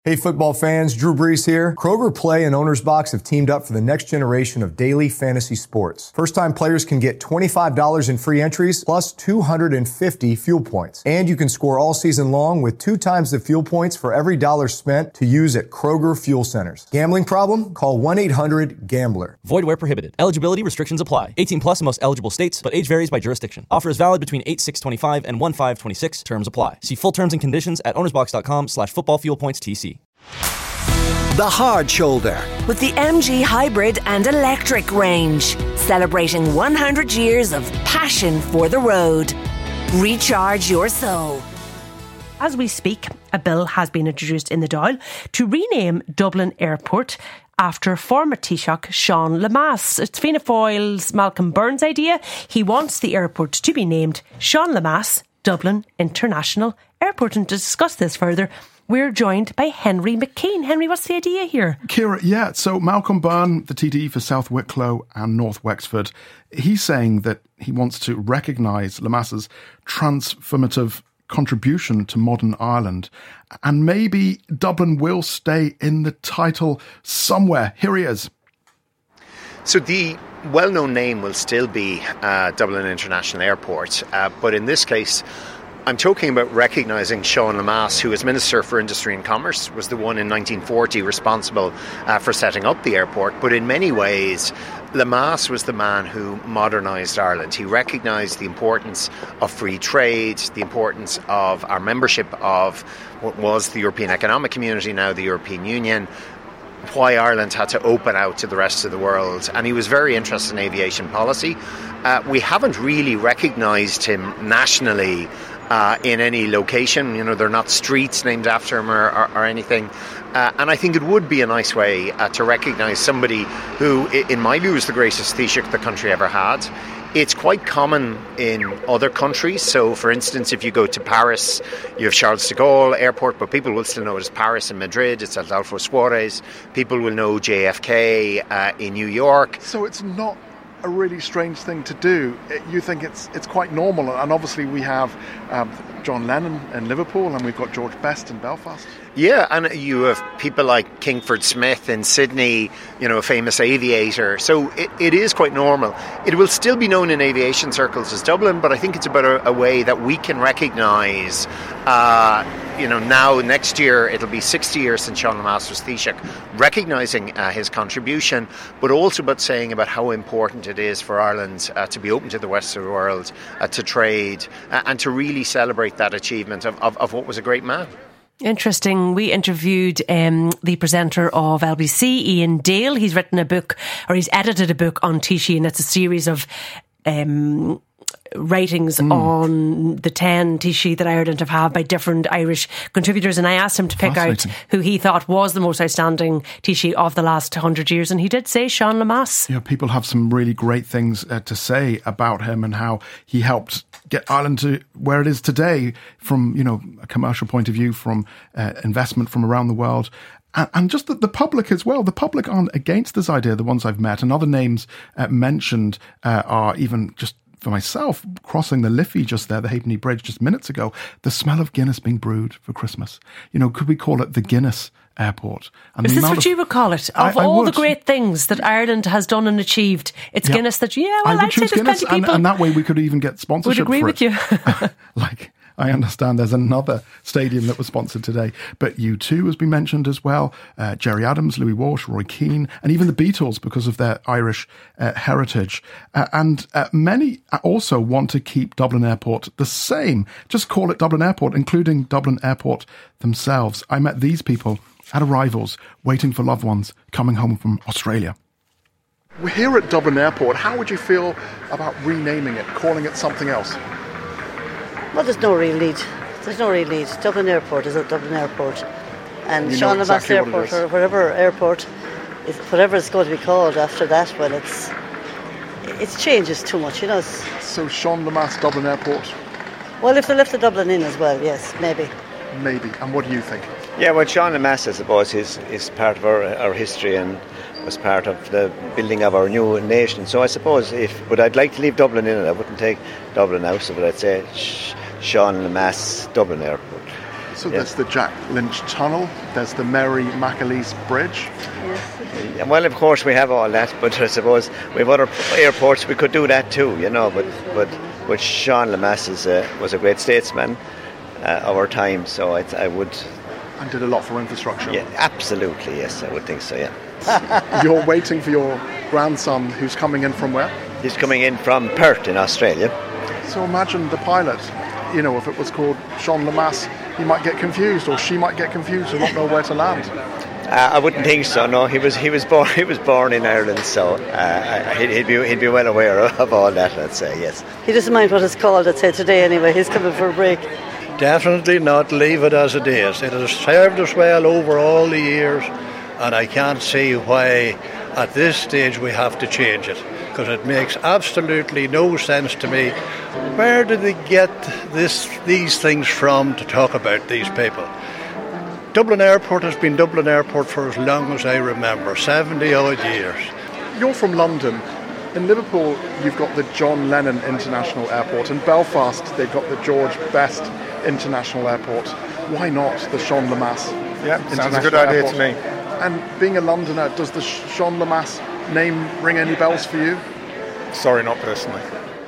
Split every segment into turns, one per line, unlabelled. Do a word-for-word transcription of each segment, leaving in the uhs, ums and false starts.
Hey football fans, Drew Brees here. Kroger Play and Owner's Box have teamed up for the next generation of daily fantasy sports. First-time players can get twenty-five dollars in free entries plus two hundred fifty fuel points. And you can score all season long with two times the fuel points for every dollar spent to use at Kroger Fuel Centers. Gambling problem? Call one eight hundred gambler.
Void where prohibited. Eligibility restrictions apply. eighteen plus in most eligible states, but age varies by jurisdiction. Offer is valid between eight six twenty-five and one five twenty-six. Terms apply. See full terms and conditions at ownersbox.com slash football fuel points TC.
The Hard Shoulder
with the M G Hybrid and Electric range, celebrating one hundred years of passion for the road. Recharge your soul.
As we speak, a bill has been introduced in the Dáil to rename Dublin Airport after former Taoiseach Sean Lemass. It's Fianna Fáil's Malcolm Byrne's idea. He wants the airport to be named Sean Lemass Dublin International Airport. And to discuss this further, we're joined by Henry McKean. Henry, what's the idea here?
Ciara, yeah, so Malcolm Byrne, the T D for South Wicklow and North Wexford, he's saying that he wants to recognise Lemass's transformative contribution to modern Ireland, and maybe Dublin will stay in the title somewhere. Here he is.
So the well-known name will still be uh, Dublin International Airport, uh, but in this case, I'm talking about recognising Sean Lemass, who as Minister for Industry and Commerce was the one in nineteen forty responsible uh, for setting up the airport. But in many ways, Lemass was the man who modernised Ireland. He recognised the importance of free trade, the importance of our membership of what was the European Economic Community, now the European Union, why Ireland had to open out to the rest of the world. And he was very interested in aviation policy. Uh, we haven't really recognised him nationally Uh, in any location. You know, they're not streets named after him or, or, or anything. Uh, and I think it would be a nice way uh, to recognise somebody who, in my view, is the greatest Taoiseach the country ever had. It's quite common in other countries. So, for instance, if you go to Paris, you have Charles de Gaulle Airport, but people will still know it as Paris. In Madrid, it's Adolfo Suarez. People will know J F K uh, in New York.
So it's not a really strange thing to do. You think it's it's quite normal, and obviously we have um, John Lennon in Liverpool, and we've got George Best in Belfast.
Yeah, and you have people like Kingford Smith in Sydney, you know, a famous aviator. So it, it is quite normal. It will still be known in aviation circles as Dublin, but I think it's about a, a way that we can recognise, uh, you know, now next year it'll be sixty years since Sean Lemass was Taoiseach, recognising uh, his contribution, but also about saying about how important it is for Ireland uh, to be open to the rest of the world, uh, to trade, uh, and to really celebrate that achievement of, of, of what was a great man.
Interesting. We interviewed um, the presenter of L B C, Ian Dale. He's written a book, or he's edited a book on Taoiseach, and it's a series of um, writings mm. on the ten Taoiseach that Ireland have had by different Irish contributors. And I asked him to pick out who he thought was the most outstanding Taoiseach of the last hundred years, and he did say Sean Lemass.
Yeah, people have some really great things uh, to say about him and how he helped get Ireland to where it is today, from, you know, a commercial point of view, from uh, investment from around the world. And, and just the, the public as well. The public aren't against this idea, the ones I've met. And other names uh, mentioned uh, are even just, for myself, crossing the Liffey just there, the Halfpenny Bridge just minutes ago, the smell of Guinness being brewed for Christmas. You know, could we call it the Guinness Airport? And
is this what
of,
you would call it? Of
I, I
all
would.
the great things that Ireland has done and achieved, it's yeah. Guinness that, yeah, well,
I would
I'd say there's
Guinness,
plenty of people.
And, and that way we could even get sponsorship
would agree
for
with
it.
you.
Like, I understand there's another stadium that was sponsored today, but U two has been mentioned as well. Uh, Gerry Adams, Louis Walsh, Roy Keane, and even the Beatles because of their Irish uh, heritage. Uh, and uh, many also want to keep Dublin Airport the same. Just call it Dublin Airport, including Dublin Airport themselves. I met these people at arrivals, waiting for loved ones coming home from Australia. We're here at Dublin Airport. How would you feel about renaming it, calling it something else?
Well, there's no real need. There's no real need. Dublin Airport is a Dublin Airport. And
you
Sean Lemass
exactly
Airport, or whatever airport, is, whatever it's going to be called after that, well, it's it changes too much, you know. It's,
so Sean Lemass Dublin Airport?
Well, if they left the Dublin in as well, yes, maybe.
Maybe. And what do you think?
Yeah, well, Sean Lemass, I suppose, is, is part of our, our history and was part of the building of our new nation. So I suppose if, but I'd like to leave Dublin in it. I wouldn't take Dublin out of it. I'd say Sean Lemass Dublin Airport.
So
yeah.
there's the Jack Lynch Tunnel, there's the Mary McAleese Bridge.
Yeah, well, of course we have all that, but I suppose we have other airports we could do that too, you know. But but but Sean Lemass is a, was a great statesman uh, of our time, so I, I would.
And did a lot for infrastructure.
Yeah, absolutely, yes, I would think so. Yeah.
You're waiting for your grandson, who's coming in from where?
He's coming in from Perth in Australia.
So imagine the pilot. You know, if it was called Sean Lemass, he might get confused, or she might get confused and not know where to land.
Uh, I wouldn't think so. No, he was he was born he was born in Ireland, so uh, he'd, he'd be he'd be well aware of, of all that. I'd say yes.
He doesn't mind what it's called. I'd say today anyway. He's coming for a break.
Definitely not. Leave it as it is. It has served us well over all the years, and I can't see why at this stage we have to change it, because it makes absolutely no sense to me. Where do they get this these things from to talk about these people? Dublin Airport has been Dublin Airport for as long as I remember, seventy odd years.
You're from London. In Liverpool, you've got the John Lennon International Airport. In Belfast, they've got the George Best International Airport. Why not the Sean Lemass?
Yeah, sounds a good idea
Airport?
to me.
And being a Londoner, does the Sean Lemass name ring any bells for you?
Sorry, not personally.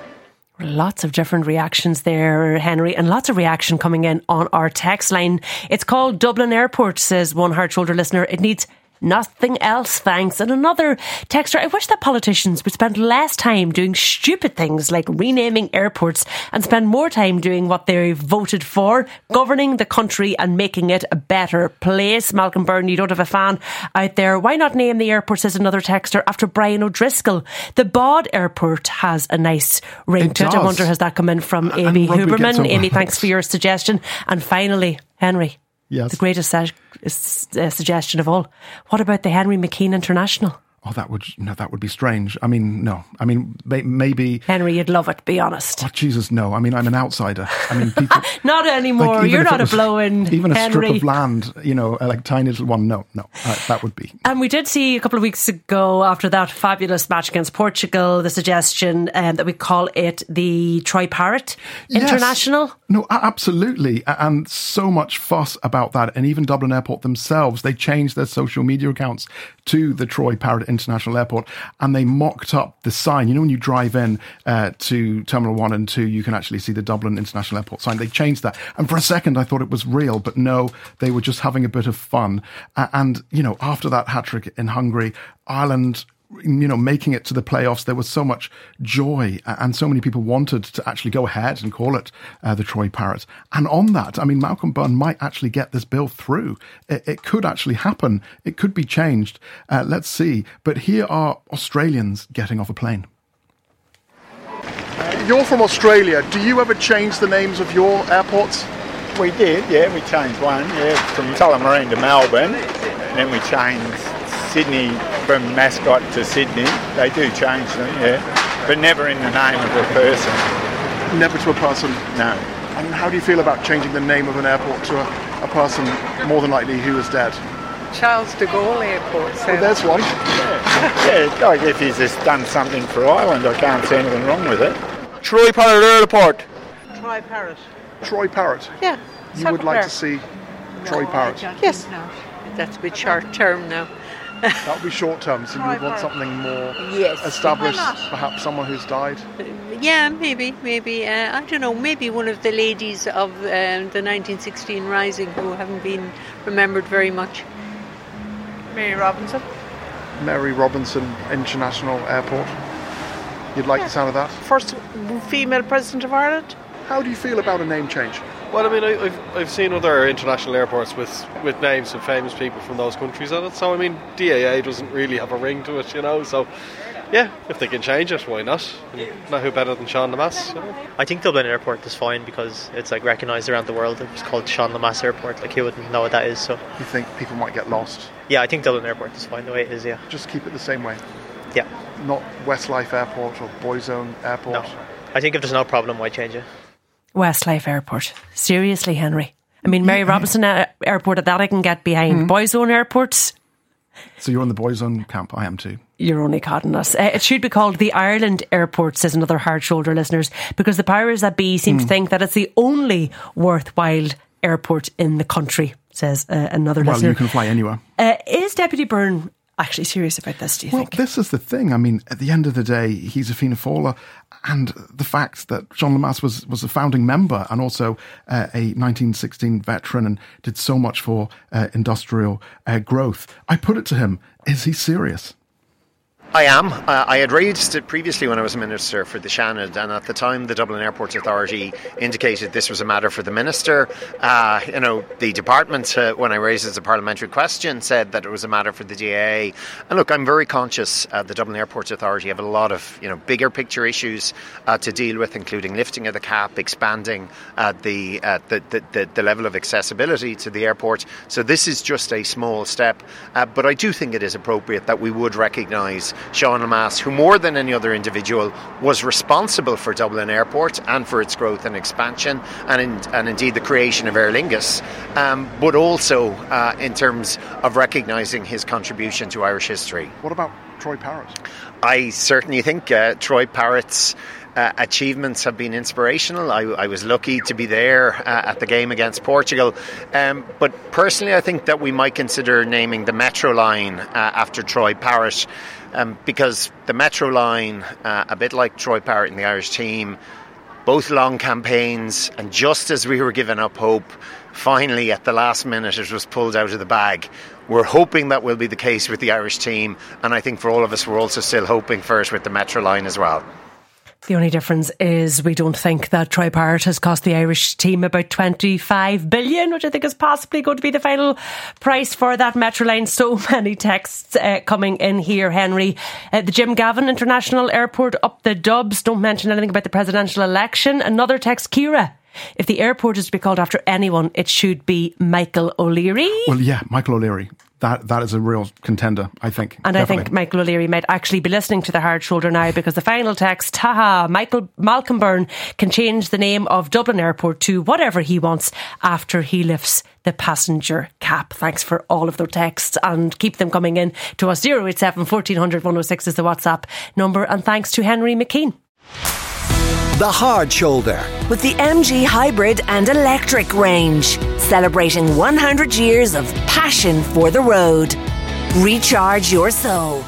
Lots of different reactions there, Henry, and lots of reaction coming in on our text line. It's called Dublin Airport, says one hard shoulder listener. It needs nothing else, thanks. And another texter, I wish that politicians would spend less time doing stupid things like renaming airports and spend more time doing what they voted for, governing the country and making it a better place. Malcolm Byrne, you don't have a fan out there. Why not name the airport, says another texter, after Brian O'Driscoll? The Bod Airport has a nice ring
it
to it.
does.
I wonder, has that come in from
And
Amy
rugby gets
Huberman?
over
Amy,
it.
thanks for your suggestion. And finally, Henry.
Yes.
The greatest su- uh, suggestion of all. What about the Henry McKean International?
Oh, that would no, that would be strange. I mean, no. I mean, may, maybe.
Henry, you'd love it, be honest.
Oh, Jesus, no. I mean, I'm an outsider. I mean, people.
Not anymore.
Like,
You're
if
not
it was
a blow-in,
Even a
Henry.
strip of land, you know, like tiny little one. No, no. Uh, that would be.
And we did see a couple of weeks ago, after that fabulous match against Portugal, the suggestion um, that we call it the Troy Parrott
Yes.
International.
No, a- absolutely. A- And so much fuss about that. And even Dublin Airport themselves, they changed their social media accounts to the Troy Parrott International Airport, and they mocked up the sign. You know, when you drive in uh, to Terminal one and two, you can actually see the Dublin International Airport sign. They changed that. And for a second, I thought it was real, but no, they were just having a bit of fun. Uh, and, you know, after that hat-trick in Hungary, Ireland, you know, making it to the playoffs, there was so much joy, and so many people wanted to actually go ahead and call it uh, the Troy Parrott. And on that, I mean, Malcolm Byrne might actually get this bill through. It, it could actually happen. It could be changed. Uh, let's see. But here are Australians getting off a plane. You're from Australia. Do you ever change the names of your airports?
We did, yeah, we changed one, yeah, from Tullamarine to Melbourne, and then we changed Sydney from Mascot to Sydney. They do change them, yeah, but never in the name of a person.
Never to a person?
No.
And how do you feel about changing the name of an airport to a, a person more than likely who is dead?
Charles de Gaulle Airport. So
Well, there's one.
Yeah, like if he's just done something for Ireland, I can't see anything wrong with it.
Troy Parrott Airport.
Troy Parrott.
Troy Parrott.
Yeah.
You would like to see Troy Parrott?
Yes. No, that's a bit short term now.
That would be short term, so you would want something more
Yes.
established,
Why not?
perhaps someone who's died.
Yeah, maybe, maybe. Uh, I don't know. Maybe one of the ladies of um, the nineteen sixteen Rising who haven't been remembered very much. Mary Robinson.
Mary Robinson International Airport. You'd like
Yeah.
the sound of that?
First female president of Ireland.
How do you feel about a name change?
Well, I mean, I, I've I've seen other international airports with, with names of famous people from those countries on it. So I mean, D A A doesn't really have a ring to it, you know. So yeah, if they can change it, why not? And not who better than Sean Lemass, you know?
I think Dublin Airport is fine because it's like recognised around the world. It's called Sean Lemass Airport. Like, who wouldn't know what that is? So
You think people might get lost?
yeah, I think Dublin Airport is fine the way it is. Yeah,
Just keep it the same way.
yeah.
Not Westlife Airport or Boyzone Airport.
No, I think if there's no problem, why change it?
Westlife Airport. Seriously, Henry. I mean, Mary Robinson Air- Airport, at that I can get behind. Boyzone Airports,
So you're in the Boyzone camp. I am too.
you're only codding us. Uh, it should be called the Ireland Airport, says another hard shoulder listeners, because the powers that be seem to think that it's the only worthwhile airport in the country, says uh, another
well,
listener.
Well, you can fly anywhere.
Uh, is Deputy Byrne actually serious about this, do you
well,
think?
Well, this is the thing. I mean, at the end of the day, he's a Fianna Fáiler, and the fact that Sean Lemass was, was a founding member and also uh, a nineteen sixteen veteran and did so much for uh, industrial uh, growth, I put it to him, is he serious?
I am. Uh, I had raised it previously when I was a Minister for the Shannon, and at the time the Dublin Airports Authority indicated this was a matter for the Minister. Uh, you know, the department, uh, when I raised it as a parliamentary question, said that it was a matter for the D A A. And look, I'm very conscious uh, the Dublin Airports Authority have a lot of, you know, bigger picture issues uh, to deal with, including lifting of the cap, expanding uh, the, uh, the, the, the the level of accessibility to the airport. So this is just a small step. Uh, but I do think it is appropriate that we would recognise Sean Lemass, who more than any other individual was responsible for Dublin Airport and for its growth and expansion, and in, and indeed the creation of Aer Lingus, um, but also uh, in terms of recognising his contribution to Irish history.
What about Troy Parrott?
I certainly think uh, Troy Parrott's Uh, achievements have been inspirational. I, I was lucky to be there uh, at the game against Portugal. Um, but personally, I think that we might consider naming the Metro line uh, after Troy Parrott, um, because the Metro line, uh, a bit like Troy Parrott in the Irish team, both long campaigns, and just as we were giving up hope, finally at the last minute it was pulled out of the bag. We're hoping that will be the case with the Irish team, and I think for all of us we're also still hoping for it with the Metro line as well.
The only difference is we don't think that Troy Parrott has cost the Irish team about twenty-five billion, which I think is possibly going to be the final price for that Metro line. So many texts uh, coming in here, Henry. Uh, the Jim Gavin International Airport up the dubs. Don't mention anything about the presidential election. Another text, Ciara. If the airport is to be called after anyone, it should be Michael O'Leary.
Well, yeah, Michael O'Leary. That That is a real contender, I think.
And definitely. I think Michael O'Leary might actually be listening to the Hard Shoulder now, because the final text, haha, Michael Malcolm Byrne can change the name of Dublin Airport to whatever he wants after he lifts the passenger cap. Thanks for all of those texts, and keep them coming in to us. zero eight seven, fourteen hundred, one oh six is the WhatsApp number, and thanks to Henry McKean.
The Hard Shoulder.
With the M G Hybrid and Electric range. Celebrating one hundred years of passion for the road. Recharge your soul.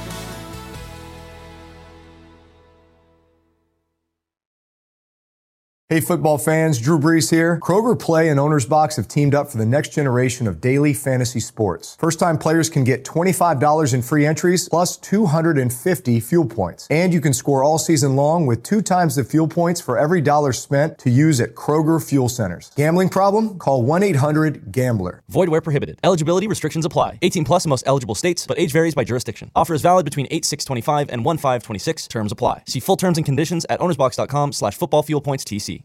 Hey football fans, Drew Brees here. Kroger Play and Owner's Box have teamed up for the next generation of daily fantasy sports. First-time players can get twenty-five dollars in free entries plus two hundred fifty fuel points. And you can score all season long with two times the fuel points for every dollar spent to use at Kroger Fuel Centers. Gambling problem? Call one eight hundred gambler.
Void where prohibited. Eligibility restrictions apply. eighteen plus in most eligible states, but age varies by jurisdiction. Offer is valid between eight six twenty-five and one five twenty-six. Terms apply. See full terms and conditions at ownersbox.com slash football fuel points TC.